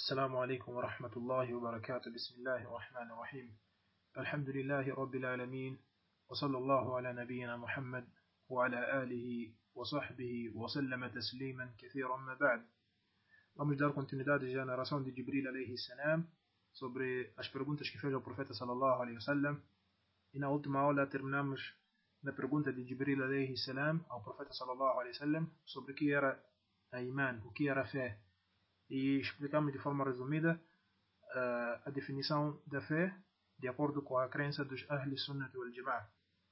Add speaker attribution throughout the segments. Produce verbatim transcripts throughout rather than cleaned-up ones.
Speaker 1: السلام عليكم ورحمة الله وبركاته. بسم الله الرحمن الرحيم. الحمد لله رب العالمين، وصلى الله على نبينا محمد وعلى آله وصحبه وسلم تسليما كثيرا. ما بعد, vamos dar continuidade já na oração de Jibril alayhi salam sobre as perguntas que fez ao profeta sallallahu alayhi wasallam, e na última aula terminamos na pergunta de Jibril alayhi salam ao profeta sallallahu alayhi wasallam sobre o que era a iman, o que era a fé, e explicamos de forma resumida uh, a definição da fé de acordo com a crença dos Ahl Sunnah wal Jama'ah.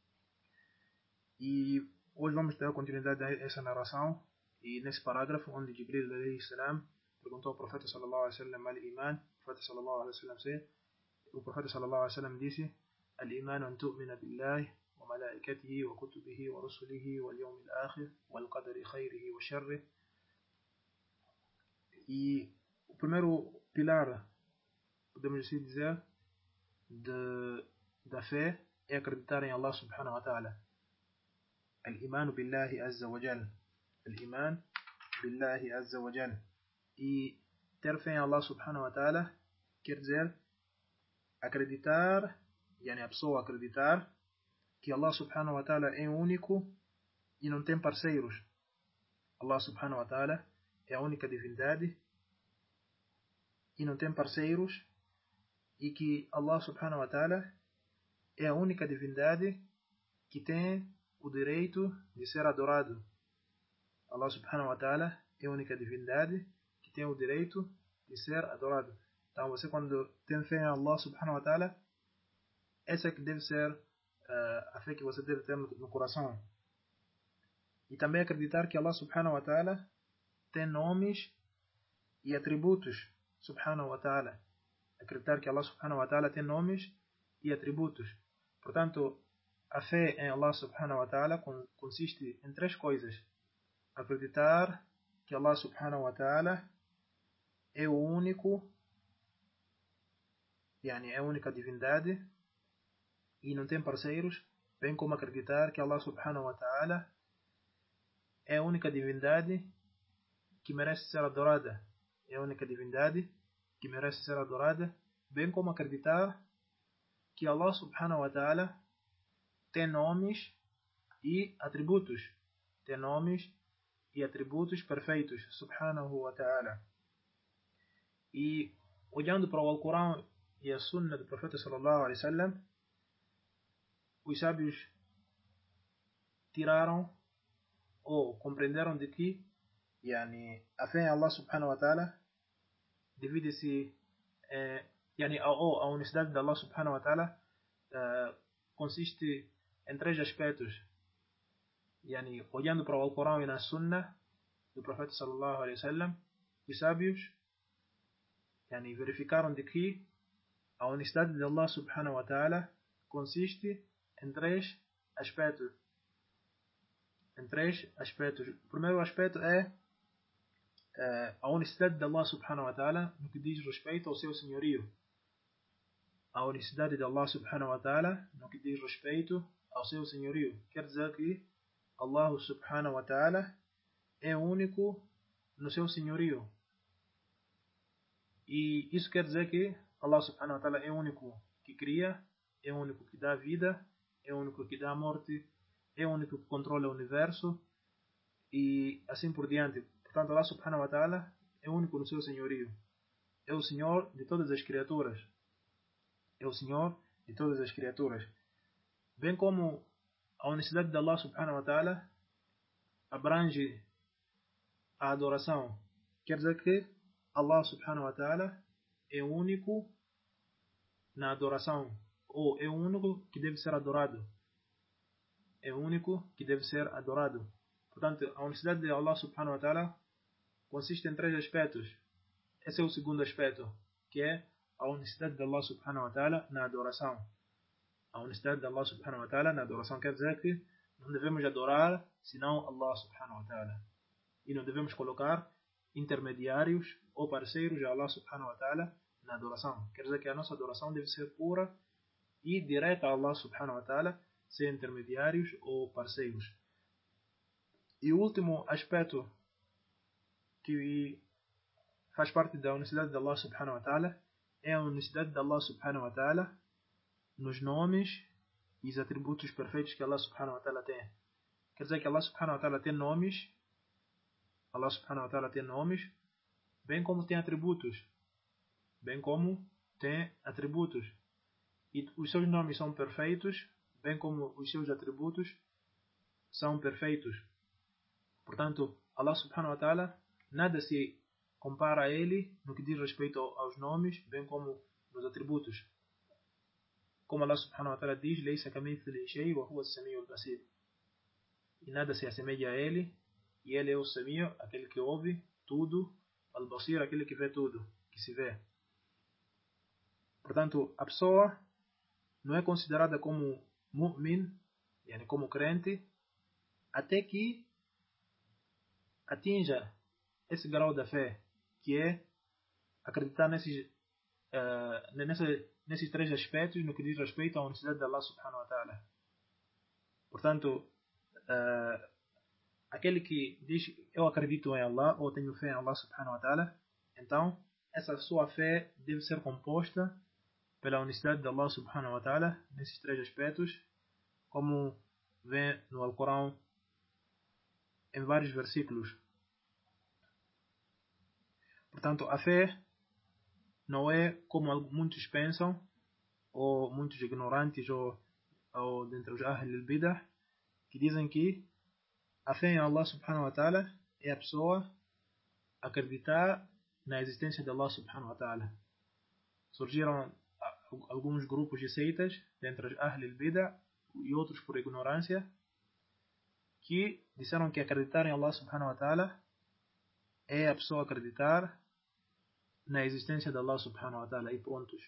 Speaker 1: E hoje vamos dar continuidade a essa narração, e nesse parágrafo onde Jibril alayhi salam perguntou ao profeta sallallahu alayhi wasallam al-iman, o profeta sallallahu alayhi wasallam disse, o profeta sallallahu alayhi wasallam disse: al-iman an tu'mina billahi wa malaikatihi wa kutubihi wa rusulihi wal yawmil akhir wal qadari khairihi wa sharrihi. E o primeiro pilar, podemos assim dizer, de, da fé é acreditar em Allah subhanahu wa ta'ala. Al-iman billahi azza wa jal. Al-iman billahi azza wa jal. E ter fé em Allah subhanahu wa ta'ala quer dizer acreditar, yani a pessoa acreditar que Allah subhanahu wa ta'ala é único e não tem parceiros. Allah subhanahu wa ta'ala é a única divindade e não tem parceiros, e que Allah subhanahu wa ta'ala é a única divindade que tem o direito de ser adorado. Allah subhanahu wa ta'ala é a única divindade que tem o direito de ser adorado. Então você, quando tem fé em Allah subhanahu wa ta'ala, essa é que deve ser uh, a fé que você deve ter no, no coração. E também acreditar que Allah subhanahu wa ta'ala tem nomes e atributos, subhanahu wa ta'ala. Acreditar que Allah subhanahu wa ta'ala tem nomes e atributos. Portanto, a fé em Allah subhanahu wa ta'ala consiste em três coisas. Acreditar que Allah subhanahu wa ta'ala é o único, yani é a única divindade e não tem parceiros, bem como acreditar que Allah subhanahu wa ta'ala é a única divindade que merece ser adorada. É a única divindade que merece ser adorada, bem como acreditar que Allah subhanahu wa ta'ala tem nomes e atributos. Tem nomes e atributos perfeitos, subhanahu wa ta'ala. E olhando para o Alcorão e a Sunna do profeta sallallahu alaihi wasallam, os sábios tiraram ou compreenderam de que yani, a fé em Allah subhanahu wa ta'ala divide-se eh, yani, a, a unicidade de Allah subhanahu wa ta'ala uh, consiste em três aspectos. Yani, olhando para o Alcorão e na Sunna do profeta sallallahu alaihi wasallam, os sábios yani, verificaram de que a unicidade de Allah subhanahu wa ta'ala consiste em três aspectos. Em três aspectos. O primeiro aspecto é uh, a unicidade de Allah subhanahu wa ta'ala no que diz respeito ao seu senhorio. A unicidade de Allah subhanahu wa ta'ala no que diz respeito ao seu senhorio. Quer dizer que Allah subhanahu wa ta'ala é único no seu senhorio. E isso quer dizer que Allah subhanahu wa ta'ala é único que cria, é único que dá vida, é único que dá morte, é o único que controla o universo e assim por diante. Portanto, Allah subhanahu wa ta'ala é único no seu senhorio. É o Senhor de todas as criaturas. É o Senhor de todas as criaturas. Bem como a unicidade de Allah subhanahu wa ta'ala abrange a adoração. Quer dizer que Allah subhanahu wa ta'ala é o único na adoração, ou é o único que deve ser adorado. É o único que deve ser adorado. Portanto, a unicidade de Allah subhanahu wa ta'ala consiste em três aspectos. Esse é o segundo aspecto, que é a unicidade de Allah subhanahu wa ta'ala na adoração. A unicidade de Allah subhanahu wa ta'ala na adoração quer dizer que não devemos adorar senão Allah subhanahu wa ta'ala. E não devemos colocar intermediários ou parceiros a Allah subhanahu wa ta'ala na adoração. Quer dizer que a nossa adoração deve ser pura e direta a Allah subhanahu wa ta'ala, sem intermediários ou parceiros. E o último aspecto que faz parte da unicidade de Allah subhanahu wa ta'ala, é a unicidade de Allah subhanahu wa ta'ala nos nomes e os atributos perfeitos que Allah subhanahu wa ta'ala tem. Quer dizer que Allah subhanahu wa ta'ala tem nomes, Allah subhanahu wa ta'ala tem nomes, bem como tem atributos, bem como tem atributos. E os seus nomes são perfeitos, bem como os seus atributos são perfeitos. Portanto, Allah subhanahu wa ta'ala nada se compara a ele no que diz respeito aos nomes, bem como nos atributos. Como Allah subhanahu wa ta'ala diz, لَيْسَ كَمِثْلِهِ شَيْءٌ وَهُوَ السَّمِيعُ الْبَصِيرُ. E nada se assemelha a ele, e ele é o Sami', aquele que ouve tudo, Al-Basir, aquele que vê tudo, que se vê. Portanto, a pessoa não é considerada como mu'min, yani como crente, até que atinja esse grau da fé, que é acreditar nesses, uh, nesse, nesses três aspectos no que diz respeito à unicidade de Allah subhanahu wa ta'ala. Portanto, uh, aquele que diz eu acredito em Allah ou tenho fé em Allah subhanahu wa ta'ala, então essa sua fé deve ser composta pela unicidade de Allah subhanahu wa ta'ala nesses três aspectos, como vem no Alcorão em vários versículos. Portanto, a fé não é como muitos pensam, ou muitos ignorantes, ou, ou dentre os Ahl al-Bidah, que dizem que a fé em Allah subhanahu wa ta'ala é a pessoa acreditar na existência de Allah subhanahu wa ta'ala. Surgiram alguns grupos de seitas dentre os Ahl al-Bidah e outros por ignorância, que disseram que acreditar em Allah subhanahu wa ta'ala é a pessoa acreditar na existência de Allah subhanahu wa ta'ala e prontos.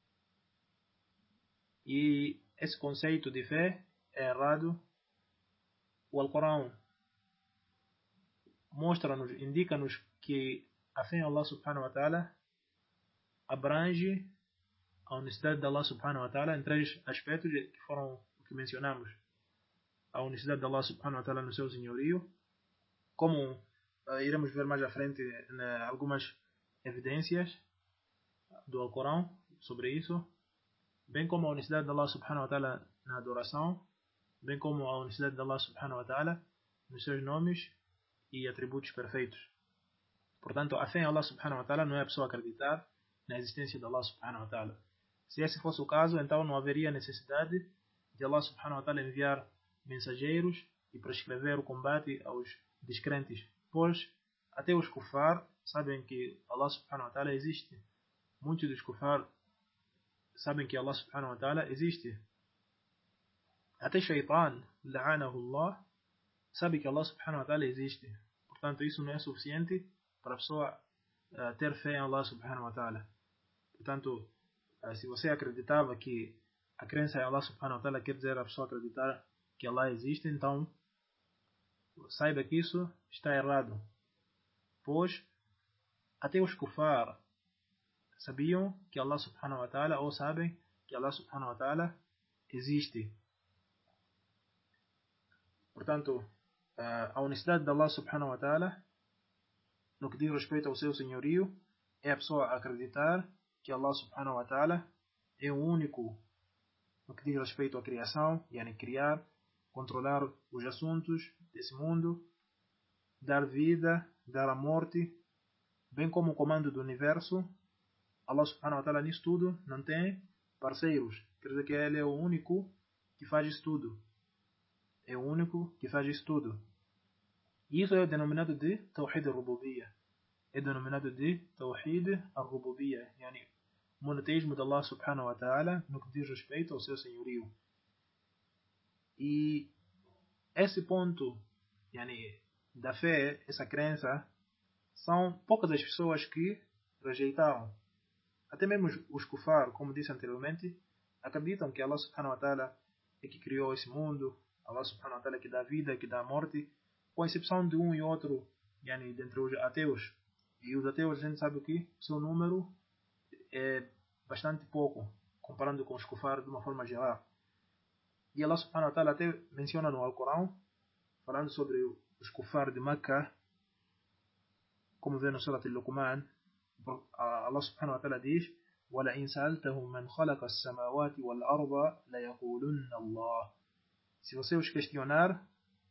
Speaker 1: E esse conceito de fé é errado. O Alcorão mostra-nos, indica-nos que a fé em Allah subhanahu wa ta'ala abrange a unicidade de Allah subhanahu wa ta'ala em três aspectos que foram o que mencionamos. A unicidade de Allah subhanahu wa ta'ala no seu senhorio, como uh, iremos ver mais à frente né, algumas evidências do Alcorão sobre isso, bem como a unicidade de Allah subhanahu wa ta'ala na adoração, bem como a unicidade de Allah subhanahu wa ta'ala nos seus nomes e atributos perfeitos. Portanto, a fé em Allah subhanahu wa ta'ala não é a pessoa acreditar na existência de Allah subhanahu wa ta'ala. Se esse fosse o caso, então não haveria necessidade de Allah subhanahu wa ta'ala enviar mensageiros e prescrever o combate aos descrentes, pois até os kufar sabem que Allah subhanahu wa ta'ala existe. Muitos dos kufar sabem que Allah subhanahu wa ta'ala existe. Até Shaitan, la'anahu Allah, sabe que Allah subhanahu wa ta'ala existe. Portanto, isso não é suficiente para a pessoa uh, ter fé em Allah subhanahu wa ta'ala. Portanto, uh, se você acreditava que a crença em Allah subhanahu wa ta'ala quer dizer a pessoa acreditar que Allah existe, então saiba que isso está errado. Pois até os kufar sabiam que Allah subhanahu wa ta'ala, ou sabem que Allah subhanahu wa ta'ala existe. Portanto, a unicidade de Allah subhanahu wa ta'ala no que diz respeito ao seu senhorio é a pessoa acreditar que Allah subhanahu wa ta'ala é o único no que diz respeito à criação, yani criar, controlar os assuntos desse mundo, dar vida, dar a morte, bem como o comando do universo. Allah subhanahu wa ta'ala nisso tudo não tem parceiros. Quer dizer que ele é o único que faz isso tudo. É o único que faz isso tudo. E isso é denominado de Tawhid al-Rububiyyah. É denominado de Tawhid al-Rububiyyah, yani monoteísmo de Allah subhanahu wa ta'ala no que diz respeito ao seu senhorio. E esse ponto yani, da fé, essa crença, são poucas as pessoas que rejeitaram. Até mesmo os kufar, como disse anteriormente, acreditam que Allah subhanahu wa ta'ala é que criou esse mundo, Allah subhanahu wa ta'ala é que dá vida, é que dá morte, com exceção de um e outro, yani, dentre os ateus. E os ateus, a gente sabe o que? O seu número é bastante pouco, comparando com os kufar de uma forma geral. E Allah subhanahu wa ta'ala até menciona no Alcorão, falando sobre os kufar de Makkah, como vê no Surat al-Luqman, Allah subhanahu wa ta'ala diz: وَلَئِنْ سَأَلْتَهُمْ مَنْ خَلَقَ السَّمَاوَاتِ وَالْأَرْضَ لَيَقُولُنَّ اللَّهُ. Se você os questionar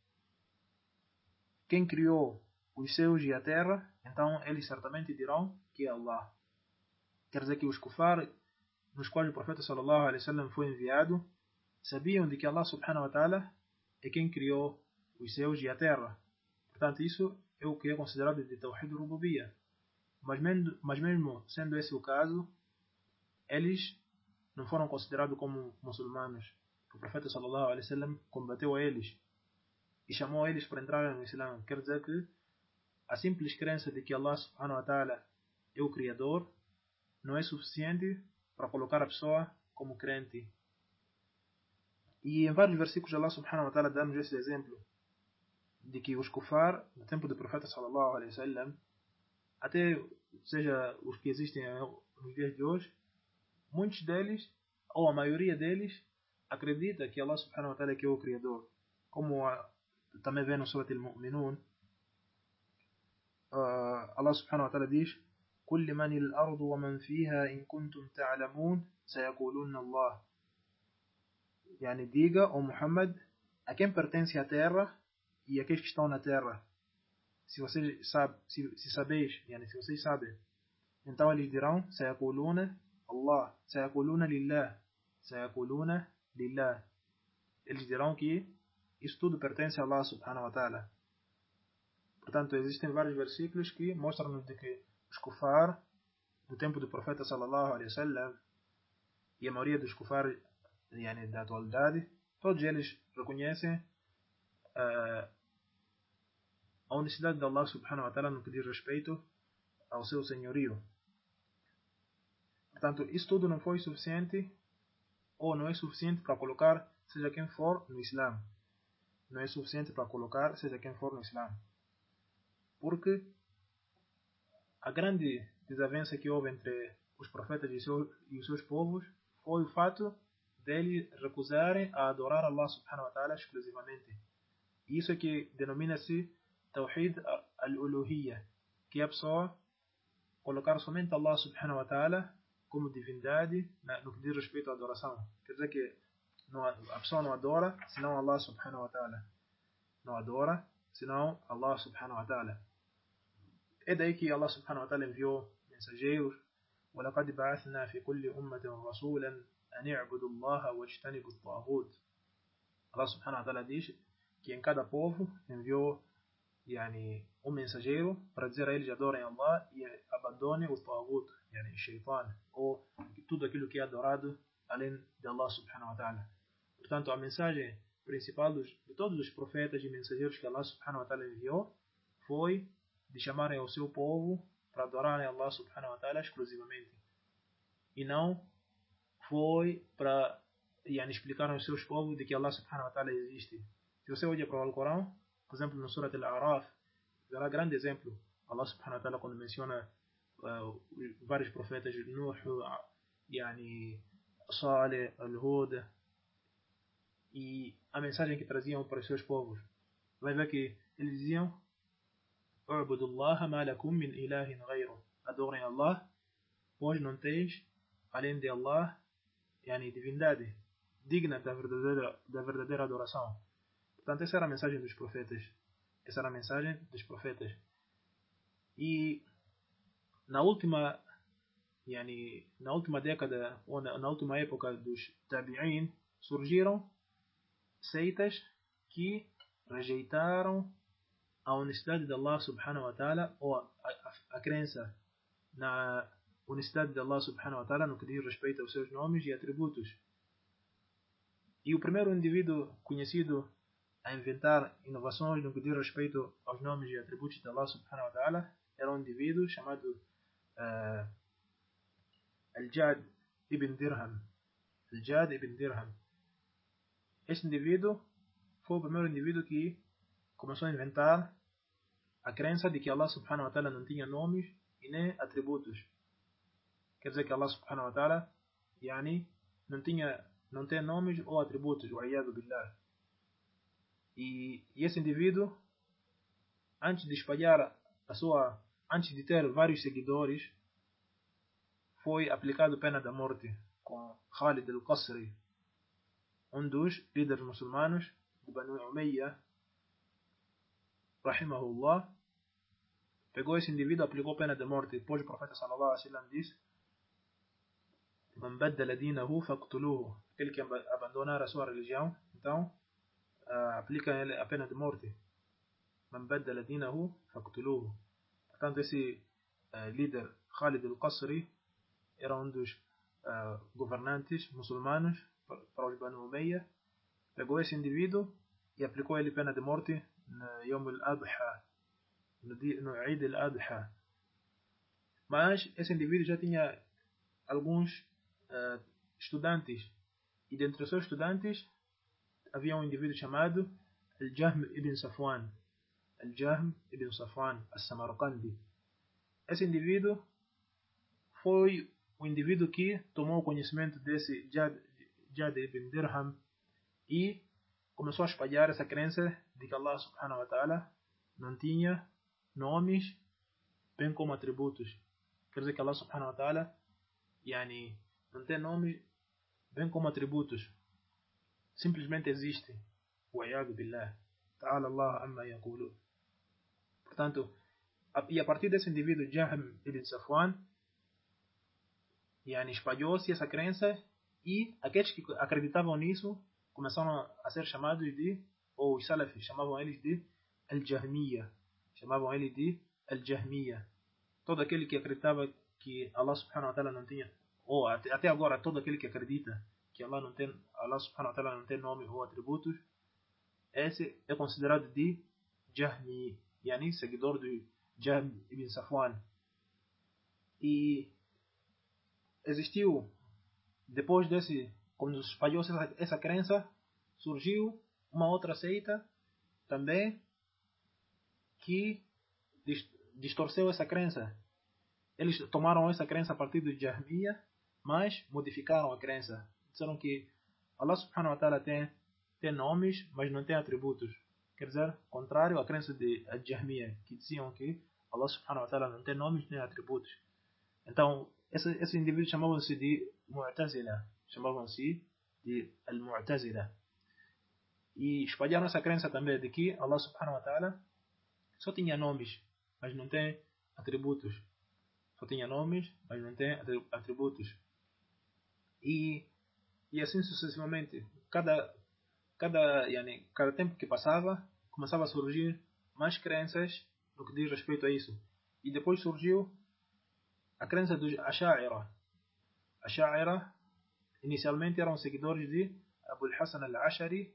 Speaker 1: quem criou os céus e a terra, então eles certamente dirão que é Allah. Quer dizer que os kufar, nos quais o profeta sallallahu alaihi wasallam foi enviado, sabiam de que Allah subhanahu wa ta'ala é quem criou os céus e a terra. Portanto, isso é o que é considerado de Tawhid Rububiyyah. Mas mesmo, mas mesmo sendo esse o caso, eles não foram considerados como muçulmanos. O profeta sallallahu alaihi wasallam combateu a eles e chamou eles para entrar no Islã. Quer dizer que a simples crença de que Allah subhanahu wa ta'ala é o Criador não é suficiente para colocar a pessoa como crente. E em vários versículos Allah subhanahu wa ta'ala dá-nos esse exemplo de que os kufar, no tempo do profeta sallallahu alaihi wasallam, até seja os que existem nos dias de hoje, muitos deles, ou a maioria deles, acredita que Allah subhanahu wa ta'ala é que é o Criador. Como a, também vê no Surat Al-Mu'minun, uh, Allah subhanahu wa ta'ala diz: قُلْ لِمَنِ الْأَرْضُ وَمَنْ فِيهَا إِن كُنْتُمْ تَعْلَمُونَ سَيَقُولُونَ اللَّهُ. Yani, diga, ó Muhammad, a quem pertence a terra e aqueles que estão na terra. Se vocês sabem, se, se sabeis, yani, se vocês sabem, então eles dirão: سَيَقُولُونَ Allah, سَيَقُولُونَ لِلَّهِ, سَيَقُولُونَ لِلَّهِ. Eles dirão que isso tudo pertence a Allah subhanahu wa ta'ala. Portanto, existem vários versículos que mostram-nos de que os kufar do tempo do profeta sallallahu alaihi wasallam e a maioria dos kufar, yani, da atualidade, todos eles reconhecem uh, a unicidade de Allah subhanahu wa ta'ala no que diz respeito ao seu senhorio. Portanto, isso tudo não foi suficiente ou não é suficiente para colocar seja quem for no Islã. Não é suficiente para colocar seja quem for no Islã. Porque a grande desavença que houve entre os profetas e, seu, e os seus povos foi o fato deles recusarem a adorar Allah subhanahu wa ta'ala exclusivamente. E isso é que denomina-se Tawhid al-Uluhiyyah, que é a pessoa colocar somente Allah subhanahu wa ta'ala como divindade no que diz respeito à adoração. Quer dizer que não, a pessoa não adora senão Allah subhanahu wa ta'ala. Não adora senão Allah subhanahu wa ta'ala. É daí que Allah subhanahu wa ta'ala enviou mensageiros. وَلَقَدْ بَعَثْنَا فِي كُلِّ أُمَّةٍ رَسُولًا أَنِ اعْبُدُوا اللَّهَ وَاجْتَنِبُوا الطَّاغُوتَ. Allah subhanahu wa ta'ala diz que em cada povo enviou, yani, um mensageiro para dizer a eles: adorem Allah e abandonem o Taghut, yani, Shaitan, ou tudo aquilo que é adorado além de Allah subhanahu wa ta'ala. Portanto, a mensagem principal dos, de todos os profetas e mensageiros que Allah subhanahu wa ta'ala enviou foi de chamarem ao seu povo para adorarem Allah subhanahu wa ta'ala exclusivamente. E não foi para, yani, explicar aos seus povos de que Allah subhanahu wa ta'ala existe. Se você olha para o Alcorão, por exemplo, no Surat Al-A'raf, verá grande exemplo. Allah subhanahu wa ta'ala, quando menciona uh, vários profetas, Nuh, yani, Saleh, Al-Hud, e a mensagem que traziam para os seus povos, vai ver que eles diziam: اعبدوا الله ما لكم من إله غيره. Adorem Allah, pois não tens, além de Allah, yani, divindade digna da verdadeira, da verdadeira adoração. Portanto, essa era a mensagem dos profetas. Essa era a mensagem dos profetas. E na última, yani, na última década, ou na, na última época dos Tabi'in, surgiram seitas que rejeitaram a unicidade de Allah subhanahu wa ta'ala, ou a, a, a crença na unicidade de Allah subhanahu wa ta'ala no que diz respeito aos seus nomes e atributos. E o primeiro indivíduo conhecido a inventar inovações no que diz respeito aos nomes e atributos de Allah subhanahu wa ta'ala era um indivíduo chamado uh, Al-Jad ibn Dirham. Al-Jad ibn Dirham. Este indivíduo foi o primeiro indivíduo que começou a inventar a crença de que Allah subhanahu wa ta'ala não tinha nomes e nem atributos. Quer dizer que Allah subhanahu wa ta'ala, yani, não tinha, não tem nomes ou atributos, wa'iyadu billah. E, e esse indivíduo, antes de espalhar a sua, antes de ter vários seguidores, foi aplicado pena da morte com Khalid al-Qasri, um dos líderes muçulmanos de Banu Umayya, rahimahullah. Pegou esse indivíduo, aplicou pena de morte. Depois o profeta sallallahu alaihi wasallam disse: Man baddala dinahu faqtuluhu. Aquele que abandonar a sua religião, então uh, aplica ele a pena de morte. Man baddala dinahu faqtuluhu. Portanto, esse uh, líder Khalid al-Qasri era um dos uh, governantes muçulmanos para os Banu Umayya. Pegou esse indivíduo e aplicou ele pena de morte no Yom al-Adha, no, no Eid al-Adha. Mas esse indivíduo já tinha alguns uh, estudantes, e dentre os seus estudantes havia um indivíduo chamado Al-Jahm ibn Safwan. Al-Jahm ibn Safwan al-Samarqandi. Esse indivíduo foi o indivíduo que tomou conhecimento desse Jad, Jad ibn Dirham e começou a espalhar essa crença de que Allah subhanahu wa ta'ala não tinha nomes bem como atributos. Quer dizer que Allah subhanahu wa ta'ala yani, não tem nomes bem como atributos. Simplesmente existe. Wa'iyadu billah. Ta'ala Allah amma yaqulu. Portanto, a, e a partir desse indivíduo, Jahm ibn Safwan, yani, espalhou-se essa crença e aqueles que acreditavam nisso começaram a ser chamados de, ou os salafis chamavam eles de Al-Jahmiya. Chamavam ele de Al-Jahmiya. Todo aquele que acreditava que Allah subhanahu wa ta'ala não tinha, ou até, até agora todo aquele que acredita que Allah, não tem, Allah subhanahu wa ta'ala não tem nome ou atributos, esse é considerado de Jahmi, yani seguidor de Jahm ibn Safwan. E existiu, depois desse, quando espalhou-se essa, essa crença, surgiu uma outra seita também que distorceu essa crença. Eles tomaram essa crença a partir do Jahmiya, mas modificaram a crença. Disseram que Allah subhanahu wa ta'ala tem, tem nomes, mas não tem atributos. Quer dizer, contrário à crença de Jahmiya, que diziam que Allah subhanahu wa ta'ala não tem nomes nem atributos. Então, esses esse indivíduos chamavam-se de Mu'tazila. Chamavam-se de Al-Mu'tazila. E espalharam essa crença também de que Allah subhanahu wa ta'ala só tinha nomes, mas não tem atributos. Só tinha nomes, mas não tem atributos. E, e assim sucessivamente. Cada, cada, yani, cada tempo que passava, começava a surgir mais crenças no que diz respeito a isso. E depois surgiu a crença dos Asha'ira. Asha'ira inicialmente eram seguidores de Abu al-Hasan al-Ash'ari,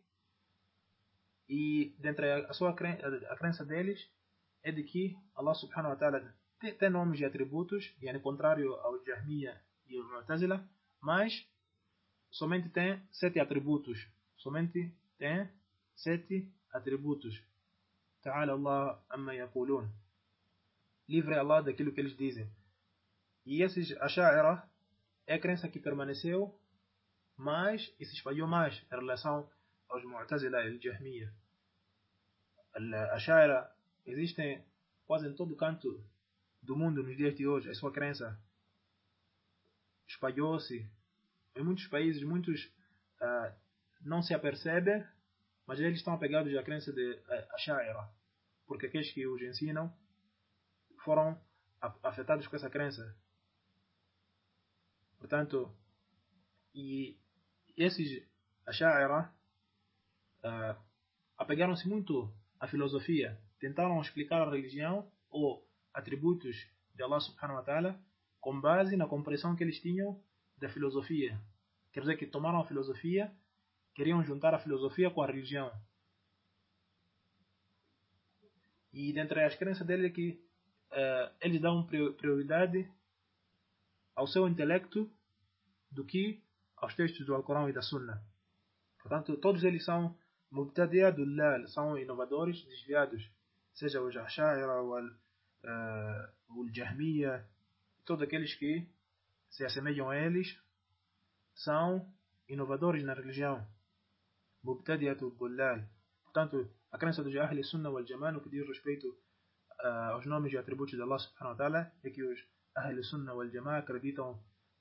Speaker 1: e dentre a sua crença, a crença deles é de que Allah subhanahu wa ta'ala tem, tem nomes e atributos, e é contrário ao Jahmiya e ao Mu'tazila, mas somente tem sete atributos. Somente tem sete atributos. Ta'ala Allah amma yaqulun. Livre Allah daquilo que eles dizem. E esses Asha'ira é a crença que permaneceu mais e se espalhou mais em relação aos Mu'tazila e Jahmiya. Asha'ira existem quase em todo canto do mundo nos dias de hoje. A sua crença espalhou-se em muitos países. Muitos uh, não se apercebem, mas eles estão apegados à crença de uh, Asha'ira, porque aqueles que os ensinam foram afetados com essa crença. Portanto, e esses Asha'ira uh, apegaram-se muito à filosofia. Tentaram explicar a religião ou atributos de Allah subhanahu wa ta'ala com base na compreensão que eles tinham da filosofia. Quer dizer que tomaram a filosofia, queriam juntar a filosofia com a religião. E dentre as crenças deles é que uh, eles dão prioridade ao seu intelecto do que aos textos do Alcorão e da Sunna. Portanto, todos eles são Mubtadi'a Dullal, são inovadores desviados, seja os Asha'ira ou o Jahmiya, todos aqueles que se assemelham a eles são inovadores na religião. Mubtadi'a Dullal. Portanto, a crença dos Ahli Sunna wal Jamaa no que diz respeito uh, aos nomes e atributos de Allah subhanahu wa ta'ala é que os Ahli Sunna wal Jamaa acreditam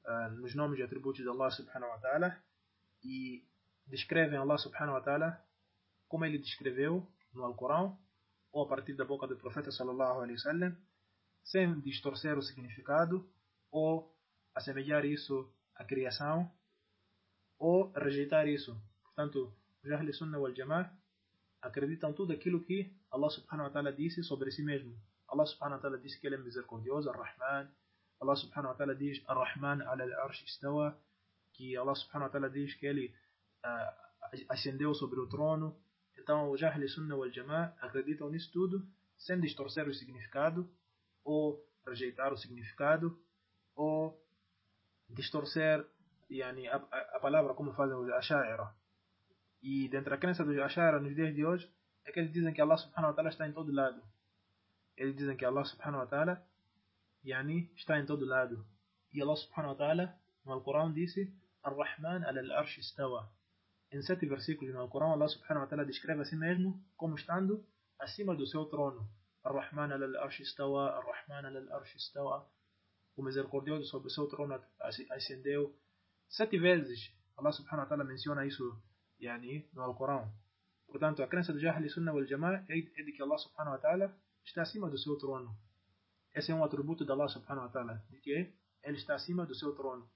Speaker 1: uh, nos nomes e atributos de Allah subhanahu wa ta'ala e descrevem Allah subhanahu wa ta'ala como ele descreveu no Alcorão ou a partir da boca do profeta sallallahu alaihi wasallam, sem distorcer o significado ou assemelhar isso à criação ou rejeitar isso. Portanto, os Ahl Sunnah wal Jama'ah acreditam tudo aquilo que Allah subhanahu wa ta'ala disse sobre si mesmo. Allah subhanahu wa ta'ala disse que ele é misericordioso, Ar-Rahman. Allah subhanahu wa ta'ala diz Ar-Rahman ala al-Arsh istawa, que Allah subhanahu wa ta'ala diz que ele uh, ascendeu sobre o trono. Então, os Ahl Sunnah wal Jama'ah acreditam nisso tudo sem distorcer o significado ou rejeitar o significado ou distorcer yani, a, a, a palavra como fazem os Ash'ara. E dentro da crença dos Ash'ara nos dias de hoje é que eles dizem que Allah subhanahu wa ta'ala está em todo lado. Eles dizem que Allah subhanahu wa ta'ala yani, está em todo lado. E Allah subhanahu wa ta'ala no Alcorão disse Ar-Rahman ala al-Arsh istawa. Em sete versículos no Alcorão Allah subhanahu wa ta'ala descreve a si mesmo como estando acima do seu trono. Ar-Rahman ala al-Arsh istawa, Ar-Rahman ala al-Arsh istawa. O misericordioso sobre o seu trono ascendeu. Sete vezes Allah subhanahu wa ta'ala menciona isso yani, no Alcorão. Portanto, a crença do Ahl Sunnah wal Jama'ah é de que Allah subhanahu wa ta'ala está acima do seu trono. Esse é um atributo de Allah subhanahu wa ta'ala, de que ele está acima do seu trono.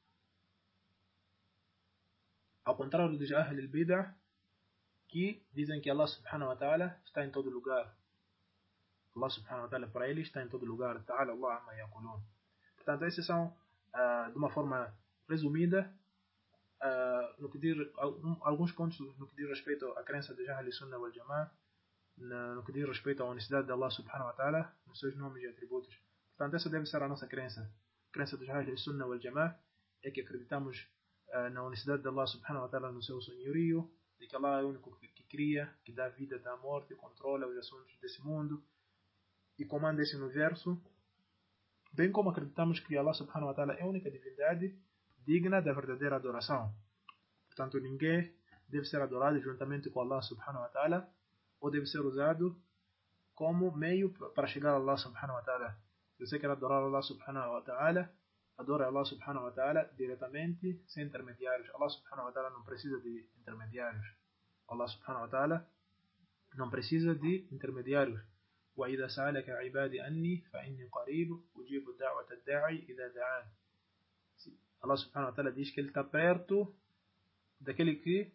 Speaker 1: Ao contrário dos Ahl al-Bid'ah, que dizem que Allah subhanahu wa ta'ala está em todo lugar. Allah subhanahu wa ta'ala para ele está em todo lugar. Ta'ala Allah amma yaqulun. Portanto, esses são, uh, de uma forma resumida, uh, no que diz, um, alguns pontos no que diz respeito à crença de Ahl Sunnah wal Jama'ah, no que diz respeito à unicidade de Allah subhanahu wa ta'ala, nos seus nomes e atributos. Portanto, essa deve ser a nossa crença. A crença dos Ahl Sunnah wal Jama'ah é que acreditamos uh, na unicidade de Allah subhanahu wa ta'ala no seu senhorio, de que Allah é o único que, que cria, que dá vida, dá morte, controla os assuntos desse mundo e comanda esse universo. Bem como acreditamos que Allah subhanahu wa ta'ala é a única divindade digna da verdadeira adoração. Portanto, ninguém deve ser adorado juntamente com Allah subhanahu wa ta'ala ou deve ser usado como meio para chegar a Allah subhanahu wa ta'ala. Se você quer adorar Allah subhanahu wa ta'ala, adora Allah subhanahu wa ta'ala diretamente, sem intermediários. Allah subhanahu wa ta'ala não precisa de intermediários. Allah subhanahu wa ta'ala não precisa de intermediários. وإذا سألك عبادي أني فإني قريب أجيب دعوة الداعي إذا دعان. Allah subhanahu wa ta'ala diz que ele está perto daquele que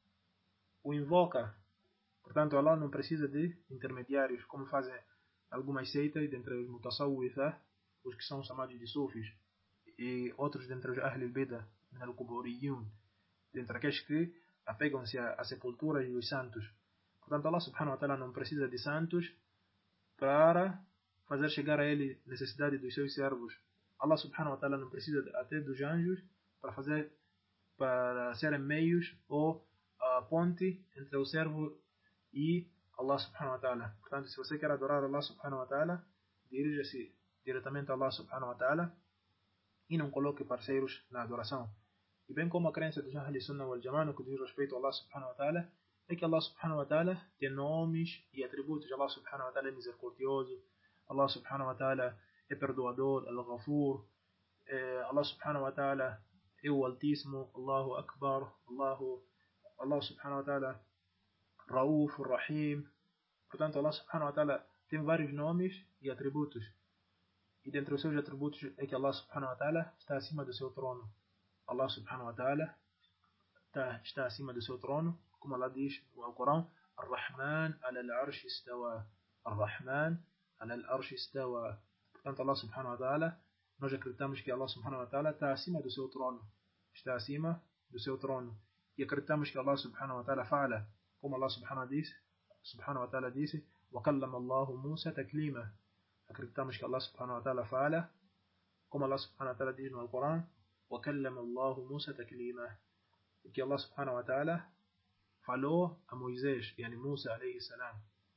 Speaker 1: o invoca. Portanto, Allah não precisa de intermediários, como fazem algumas seitas dentre os mutasawwifah, os que são chamados de sufis, e outros dentre os Ahl al-Bid'ah, min al-Quburiyun, dentre aqueles que apegam-se à sepultura e os santos. Portanto, Allah subhanahu wa ta'ala não precisa de santos para fazer chegar a ele necessidade dos seus servos. Allah subhanahu wa ta'ala não precisa até dos anjos para fazer para serem meios ou a ponte entre o servo e Allah subhanahu wa ta'ala. Portanto, se você quer adorar Allah subhanahu wa ta'ala, dirija-se diretamente a Allah subhanahu wa ta'ala e não coloque parceiros na adoração. E bem como a crença dos Ahl Sunnah wal Jama'ah no que diz respeito a Allah subhanahu wa ta'ala, é que Allah subhanahu wa ta'ala tem nomes e atributos. Allah subhanahu wa ta'ala é misericordioso, Allah subhanahu wa ta'ala é perdoador, Al-Ghafur, Allah subhanahu wa ta'ala é o Altíssimo, Allahu Akbar, Allahu, Allah subhanahu wa ta'ala Rauf, Rahim. Portanto, Allah subhanahu wa ta'ala tem vários nomes e atributos. E dentre os seus atributos é que Allah subhanahu wa ta'ala está acima do seu trono. Allah subhanahu wa ta'ala está, está acima do seu trono, como Allah diz no Alcorão, Ar-Rahman ala al-Arsh istawa. Ar-Rahman ala al-Arsh istawa. Portanto, Allah subhanahu wa ta'ala, nós acreditamos que Allah subhanahu wa ta'ala está acima do seu trono. Está acima do seu trono. E acreditamos que Allah subhanahu wa ta'ala fala, como Allah subhanahu wa ta'ala disse, وَكَلَّمَ اللَّهُ مُوسَى تَكْلِيمًا. Acreditamos que Allah subhanahu wa ta'ala fala, como Allah subhanahu wa ta'ala diz no Alcorão, وَكَلَّمَ اللَّهُ مُوسَى تَكْلِيمًا. E que Allah subhanahu wa ta'ala falou a Moisés, yani Musa alayhi salam.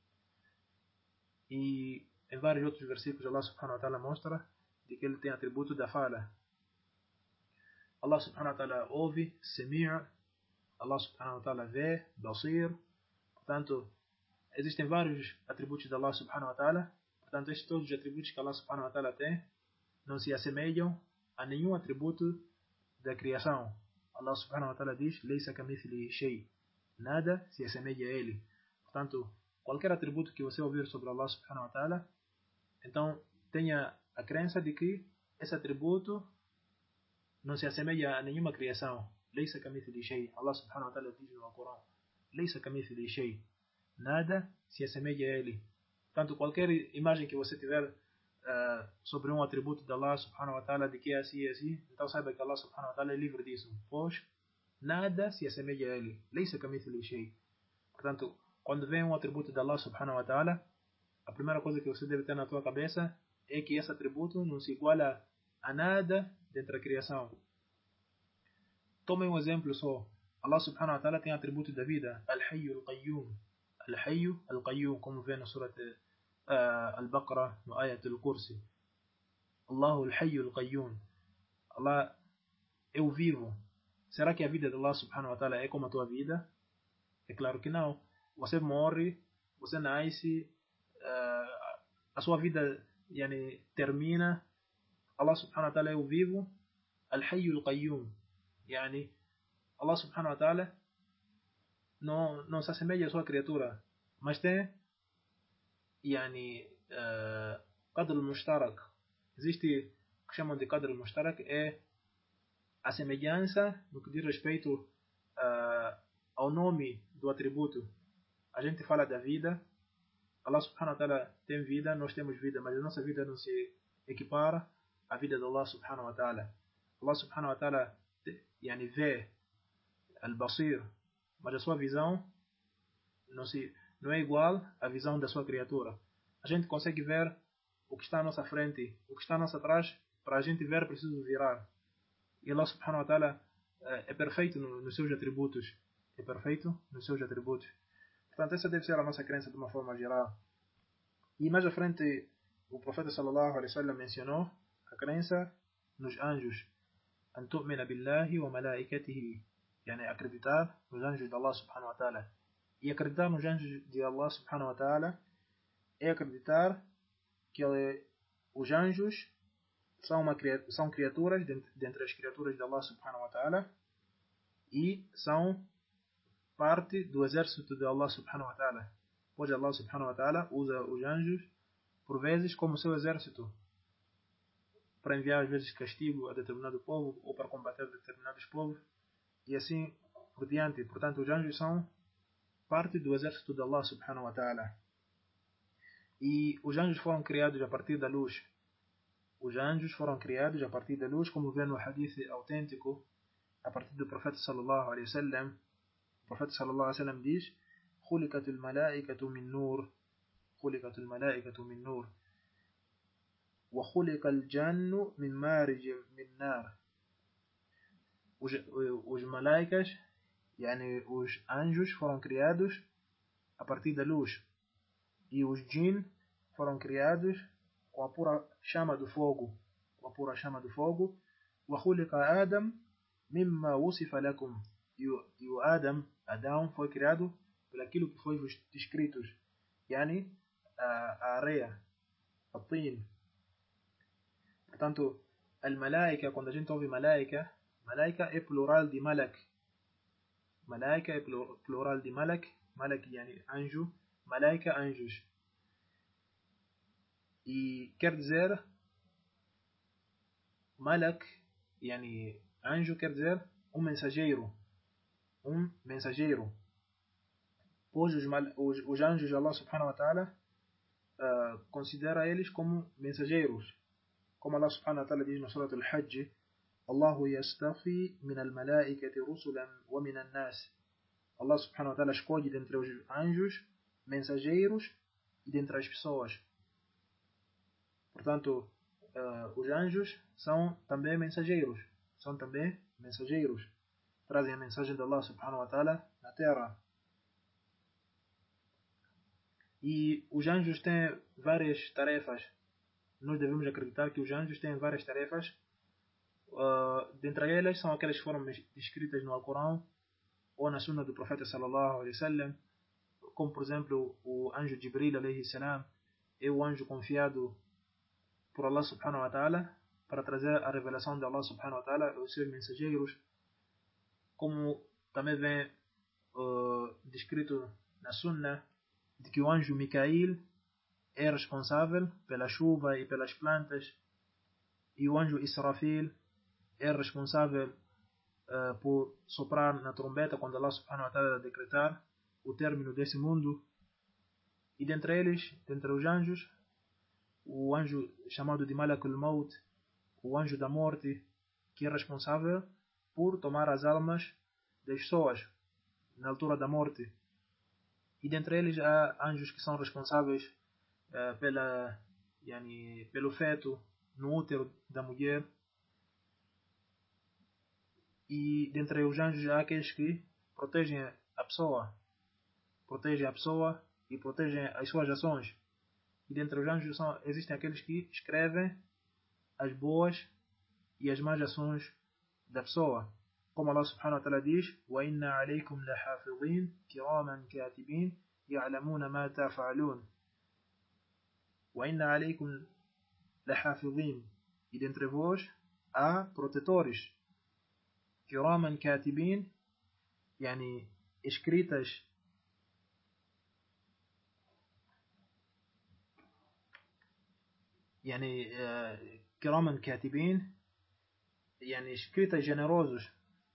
Speaker 1: E em vários outros versículos Allah subhanahu wa ta'ala mostra de que ele tem atributo da fala. Allah subhanahu wa ta'ala ouve, semi'a. Allah subhanahu wa ta'ala vê, basir. Portanto, existem vários atributos de Allah subhanahu wa ta'ala. Portanto, estes todos os atributos que Allah subhanahu wa ta'ala tem não se assemelham a nenhum atributo da criação. Allah subhanahu wa ta'ala diz: "Laysa kamithlihi shay", nada se assemelha a ele. Portanto, qualquer atributo que você ouvir sobre Allah subhanahu wa ta'ala, então tenha a crença de que esse atributo não se assemelha a nenhuma criação. Laysa kamithlihi shay. Allah subhanahu wa ta'ala diz no Alcorão: "Laysa kamithlihi shay", nada se assemelha a ele. Portanto, qualquer imagem que você tiver uh, sobre um atributo de Allah subhanahu wa ta'ala, de que é assim e assim, então saiba que Allah subhanahu wa ta'ala é livre disso, pois nada se assemelha a ele. Laysa kamithlihi shay. Portanto, quando vem um atributo de Allah subhanahu wa ta'ala, a primeira coisa que você deve ter na tua cabeça é que esse atributo não se iguala a nada dentro da criação. Tomem um exemplo só. Allah subhanahu wa ta'ala tem atributo da vida: Al-Hayyu Al-Qayyum. Al-Hayyu Al-Qayyum, como vê no surat uh, Al-Baqarah, no ayat Al-Kursi. Allahu Al-Hayyu Al-Qayyum. Allah é o vivo. Será que a vida de Allah subhanahu wa ta'ala é como a tua vida? É claro que não. Você morre, você nasce, uh, a sua vida yani, termina. Allah subhanahu wa ta'ala é o vivo. Al-Hayyu Al-Qayyum. Yani, Allah subhanahu wa ta'ala não, não se assemelha à sua criatura, mas tem yani, uh, Qadr al-Mushtarak. Existe o que chamam de Qadr al-Mushtarak, é a semelhança no que diz respeito uh, ao nome do atributo. A gente fala da vida, Allah subhanahu wa ta'ala tem vida, nós temos vida, mas a nossa vida não se equipara à vida de Allah subhanahu wa ta'ala. Allah subhanahu wa ta'ala yani, vê al-Basir, mas a sua visão não, se, não é igual à visão da sua criatura. A gente consegue ver o que está à nossa frente, o que está à nossa trás. Para a gente ver, preciso virar. E Allah subhanahu wa ta'ala é perfeito nos seus atributos. É perfeito nos seus atributos. Portanto, essa deve ser a nossa crença de uma forma geral. E mais à frente, o profeta sallallahu alaihi wasallam mencionou a crença nos anjos. An tu'mina billahi wa malaikatihi. Yani acreditar nos anjos de Allah subhanahu wa ta'ala. E acreditar nos anjos de Allah subhanahu wa ta'ala é acreditar que ele, os anjos são, uma, são criaturas dentre as criaturas de Allah subhanahu wa ta'ala e são parte do exército de Allah subhanahu wa ta'ala. Pois Allah subhanahu wa ta'ala usa os anjos por vezes como seu exército para enviar às vezes castigo a determinado povo ou para combater determinados povos e assim por diante. Portanto, os anjos são parte do exército de Allah subhanahu wa ta'ala. E os anjos foram criados a partir da luz. Os anjos foram criados a partir da luz, como vê no hadith autêntico, a partir do profeta sallallahu alaihi wasallam. O profeta sallallahu alaihi wasallam diz: خُلِقَتُ الْمَلَائِكَةُ مِنْ نُورٍ خُلِقَتُ الْمَلَائِكَةُ مِنْ نُورٍ وَخُلِقَ الْجَنُّ مِنْ مَارِجٍ مِنْ نَارٍ. Os, os malaicas, yani os anjos, foram criados a partir da luz. E os jinn foram criados com a pura chama do fogo. Com a pura chama do fogo. وَخُلِقَ آدَمْ مِمَّا وُصِفَ لَكُمْ. E o, e o Adam, Adão, foi criado por aquilo que foi vos descritos. Yani, a, a areia, a tin. Portanto, al-malaika, quando a gente ouve malaika, malaika é plural de malak. Malaika é plural de malak. Malak, yani anjo. Malaika, anjos. E quer dizer, malak, yani anjo, quer dizer um mensageiro. Um mensageiro. Pois os, os, os anjos de Allah subhanahu wa ta'ala uh, considera eles como mensageiros. Como Allah subhanahu wa ta'ala diz no surat al-Hajj: Allahu yastafi min al-malaikati rusulan wa min al-nas. Allah subhanahu wa ta'ala escolhe dentre os anjos mensageiros e dentre as pessoas. Portanto, uh, os anjos são também mensageiros. São também mensageiros. Trazem a mensagem de Allah subhanahu wa ta'ala na terra. E os anjos têm várias tarefas. Nós devemos acreditar que os anjos têm várias tarefas. Uh, dentre elas são aquelas que foram descritas no Alcorão ou na Sunna do Profeta sallallahu alaihi wasallam, como por exemplo o anjo Jibril alayhi salam é o anjo confiado por Allah subhanahu wa ta'ala para trazer a revelação de Allah subhanahu wa ta'ala e os seus mensageiros, como também vem uh, descrito na Sunna, de que o anjo Micael é responsável pela chuva e pelas plantas, e o anjo Israfil é responsável uh, por soprar na trombeta quando Allah subhanahu wa ta'ala decretar o término desse mundo. E dentre eles, dentre os anjos, o anjo chamado de Malakul Maut, o anjo da morte, que é responsável por tomar as almas das pessoas na altura da morte. E dentre eles há anjos que são responsáveis uh, pela, yani, pelo feto no útero da mulher. E dentre os anjos há aqueles que protegem a pessoa, protegem a pessoa e protegem as suas ações. E dentre os anjos são, existem aqueles que escrevem as boas e as más ações da pessoa. Como Allah subhanahu wa ta'ala diz: وَإِنَّ عَلَيْكُمْ لَحَافِظِينَ كِرَامًا كَاتِبِينَ يَعْلَمُونَ مَا تَفْعَلُونَ. وَإِنَّ عَلَيْكُمْ لَحَافِظِينَ. E dentre vós há protetores. كِرَامًا كَاتِبِينَ, yani escritas يعني كراما كاتبين, يعني escritas generosos,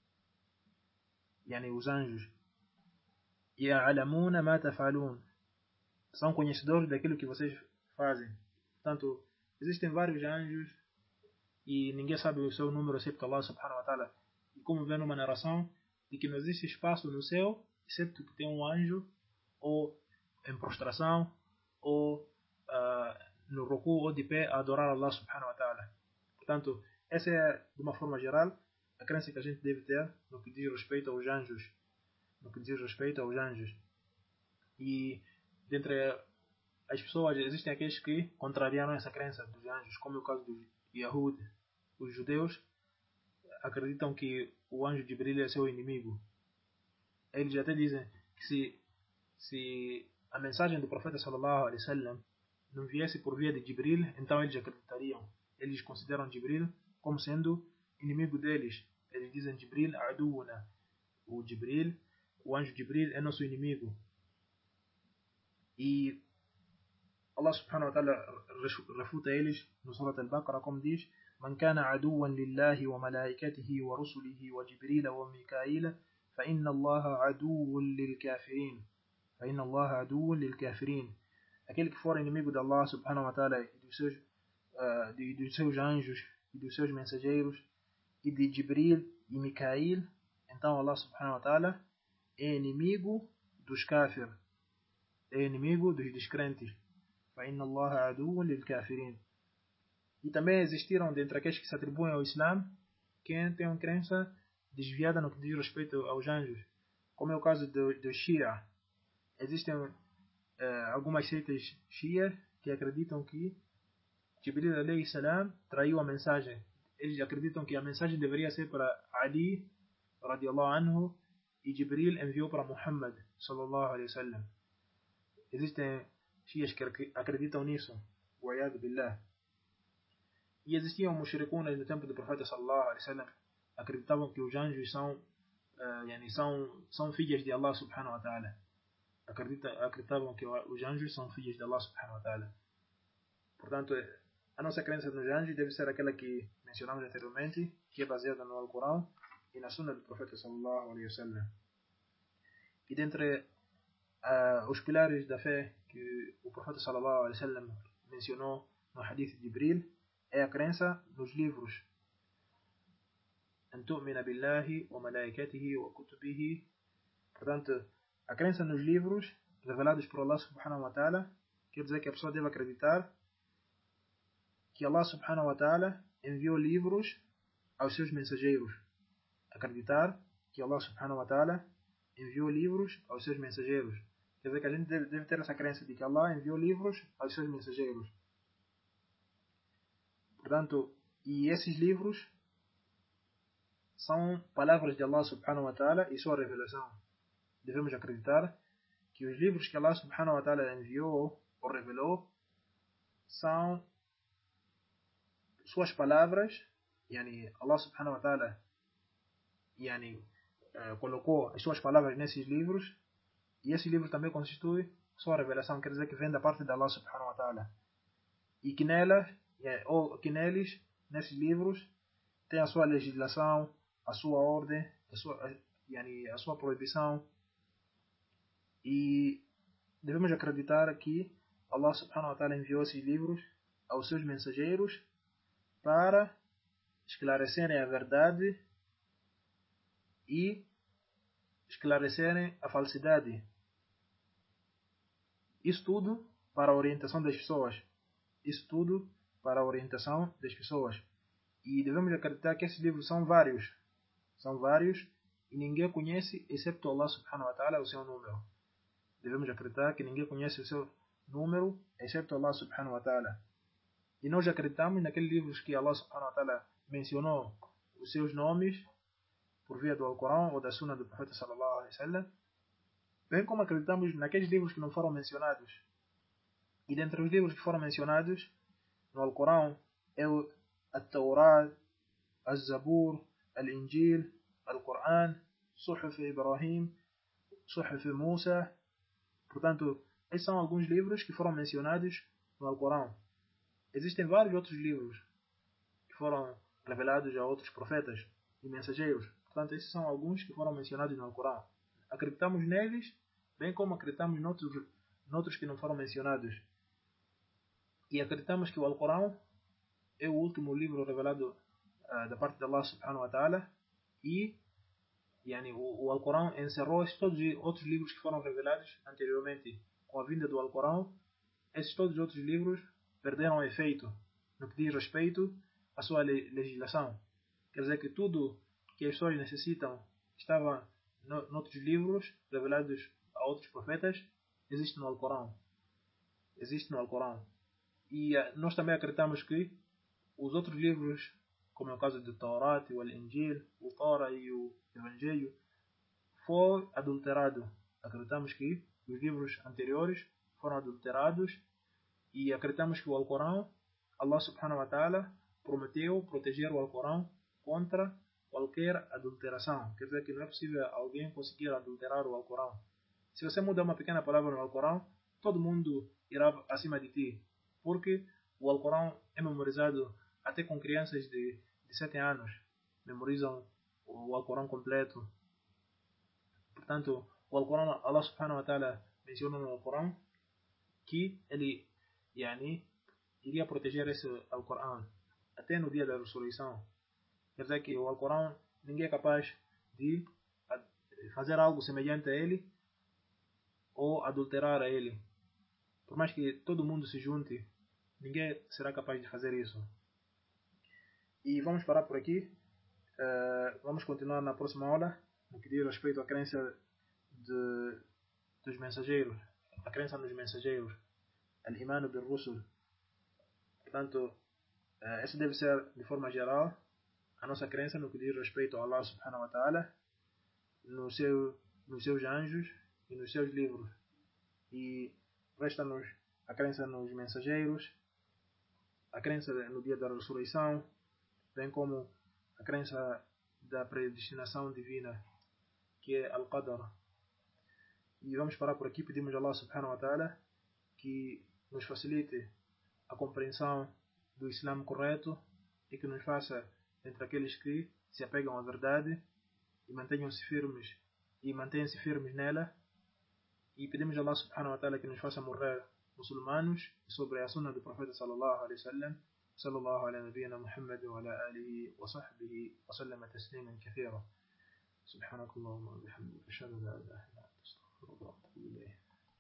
Speaker 1: يعني os anjos. يعلمون ما تفعلون, são conhecedores daquilo que vocês fazem. Portanto, existem vários anjos e ninguém sabe o seu número excepto Allah subhanahu wa ta'ala. E como vê numa narração de que não existe espaço no céu excepto que tem um anjo ou em prostração ou uh, no ruku ou de pé a adorar Allah subhanahu wa ta'ala. Portanto, essa é, de uma forma geral, a crença que a gente deve ter no que diz respeito aos anjos. No que diz respeito aos anjos. E, dentre as pessoas, existem aqueles que contrariaram essa crença dos anjos, como é o caso dos Yahud. Os judeus acreditam que o anjo de Jibril é seu inimigo. Eles até dizem que se, se a mensagem do profeta sallallahu alaihi wasallam não viesse por via de Jibril, então eles acreditariam. Eles consideram Jibril como sendo inimigo deles. Eles dizem Jibril aduuna. O Jibril, o anjo Jibril é nosso inimigo. E Allah subhanahu wa ta'ala refuta eles no Surat al-Baqarah, como diz: Man kana aduwan lillahi wa malaikatihi wa rusulihi wa Jibril wa Mikail fa inna Allah aduwwun lil kafirin. Fa inna Allah aduwwun lil kafirin. Aquele que for inimigo de Allah subhanahu wa ta'ala e dos seus, uh, de, dos seus anjos e dos seus mensageiros e de Jibril e Mikail, então Allah subhanahu wa ta'ala é inimigo dos kafir, é inimigo dos descrentes. فَإِنَّ اللَّهَ عَدُوٌّ لِلْكَافِرِينَ. E também existiram dentre aqueles que se atribuem ao Islã quem tem uma crença desviada no que diz respeito aos anjos, como é o caso do, do Shia. Existem Uh, algumas seitas Shia que acreditam que Jibril alayhi salam traiu a mensagem. Eles acreditam que a mensagem deveria ser para Ali radiallahu anhu e Jibril enviou para Muhammad sallallahu alayhi wasallam. Existem Shias que acreditam nisso. Wa'iyadu billah. E existiam mushrikunas no tempo do profeta sallallahu alayhi wasallam, acreditavam que os anjos são, uh, yani são, são filhas de Allah subhanahu wa ta'ala. Acredita, acreditavam que os anjos são filhos de Allah subhanahu wa ta'ala. Portanto, a nossa crença nos anjos deve ser aquela que mencionamos anteriormente, que é baseada no Alcorão e na Sunna do Profeta sallallahu alaihi wasallam. E dentre uh, os pilares da fé que o Profeta sallallahu alaihi wasallam mencionou no Hadith de Jibril é a crença nos livros. An tu'mina billahi wa malaikatihi wa kutubihi. Portanto, a crença nos livros revelados por Allah subhanahu wa ta'ala quer dizer que a pessoa deve acreditar que Allah subhanahu wa ta'ala enviou livros aos seus mensageiros. Acreditar que Allah subhanahu wa ta'ala enviou livros aos seus mensageiros. Quer dizer que a gente deve, deve ter essa crença de que Allah enviou livros aos seus mensageiros. Portanto, e esses livros são palavras de Allah subhanahu wa ta'ala e sua revelação. Devemos acreditar que os livros que Allah subhanahu wa ta'ala enviou ou revelou são suas palavras, yani Allah subhanahu wa ta'ala yani, uh, colocou as suas palavras nesses livros, e esse livro também constitui sua revelação, quer dizer que vem da parte de Allah subhanahu wa ta'ala. E que nelas, ou que neles, nesses livros, tem a sua legislação, a sua ordem, a sua, yani, a sua proibição. E devemos acreditar que Allah subhanahu wa ta'ala enviou esses livros aos seus mensageiros para esclarecerem a verdade e esclarecerem a falsidade. Isso tudo para a orientação das pessoas. Isso tudo para a orientação das pessoas. E devemos acreditar que esses livros são vários. São vários e ninguém conhece, excepto Allah subhanahu wa ta'ala, o seu número. Devemos acreditar que ninguém conhece o seu número, excepto Allah subhanahu wa ta'ala. E nós acreditamos naqueles livros que Allah subhanahu wa ta'ala mencionou os seus nomes por via do Alcorão ou da Sunna do Profeta sallallahu alaihi wasallam, bem como acreditamos naqueles livros que não foram mencionados. E dentre os livros que foram mencionados no Alcorão é o At-Tawrat, Al-Zabur, Al-Injil, Al-Quran, Suhuf Ibrahim, Suhuf Musa. Portanto, esses são alguns livros que foram mencionados no Alcorão. Existem vários outros livros que foram revelados a outros profetas e mensageiros. Portanto, esses são alguns que foram mencionados no Alcorão. Acreditamos neles, bem como acreditamos noutros, noutros que não foram mencionados. E acreditamos que o Alcorão é o último livro revelado uh, da parte de Allah subhanahu wa ta'ala. E yani, o, o Alcorão encerrou todos os outros livros que foram revelados anteriormente. Com a vinda do Alcorão, esses todos os outros livros perderam efeito no que diz respeito à sua legislação. Quer dizer que tudo que as pessoas necessitam estava no, noutros livros revelados a outros profetas, existe no Alcorão. Existe no Alcorão. E uh, nós também acreditamos que os outros livros, como é o caso do Taurat, o Injil, o Torah e o Evangelho, foi adulterado. Acreditamos que os livros anteriores foram adulterados e acreditamos que o Alcorão, Allah subhanahu wa ta'ala prometeu proteger o Alcorão contra qualquer adulteração. Quer dizer que não é possível alguém conseguir adulterar o Alcorão. Se você mudar uma pequena palavra no Alcorão, todo mundo irá acima de ti. Porque o Alcorão é memorizado até com crianças de, de sete anos. Memorizam o Alcorão completo. Portanto, o Alcorão, Allah subhanahu wa ta'ala menciona no Alcorão que ele yani, iria proteger esse Alcorão até no dia da ressurreição. Quer dizer que o Alcorão, ninguém é capaz de fazer algo semelhante a ele ou adulterar a ele. Por mais que todo mundo se junte, ninguém será capaz de fazer isso. E vamos parar por aqui. Uh, vamos continuar na próxima aula, no que diz respeito à crença de, dos mensageiros, a crença nos mensageiros, al-imanu bil-rusul. Portanto, uh, essa deve ser, de forma geral, a nossa crença no que diz respeito a Allah subhanahu wa ta'ala, no seu, nos seus anjos e nos seus livros. E resta-nos a crença nos mensageiros, a crença no dia da ressurreição, bem como a crença da predestinação divina, que é Al-Qadar. E vamos parar por aqui. Pedimos a Allah subhanahu wa ta'ala que nos facilite a compreensão do Islã correto e que nos faça entre aqueles que se apegam à verdade e mantenham-se firmes e mantenham-se firmes nela. E pedimos a Allah subhanahu wa ta'ala que nos faça morrer muçulmanos sobre a sunna do Profeta sallallahu alaihi wasallam. sallallahu ala nabiyyina Muhammad wa ala alihi wa sahbihi wa sallama tasliman kathira. Subhanakallahumma wa bihamdika ashhadu an la ilaha illa anta astaghfiruka wa atubu ilayk.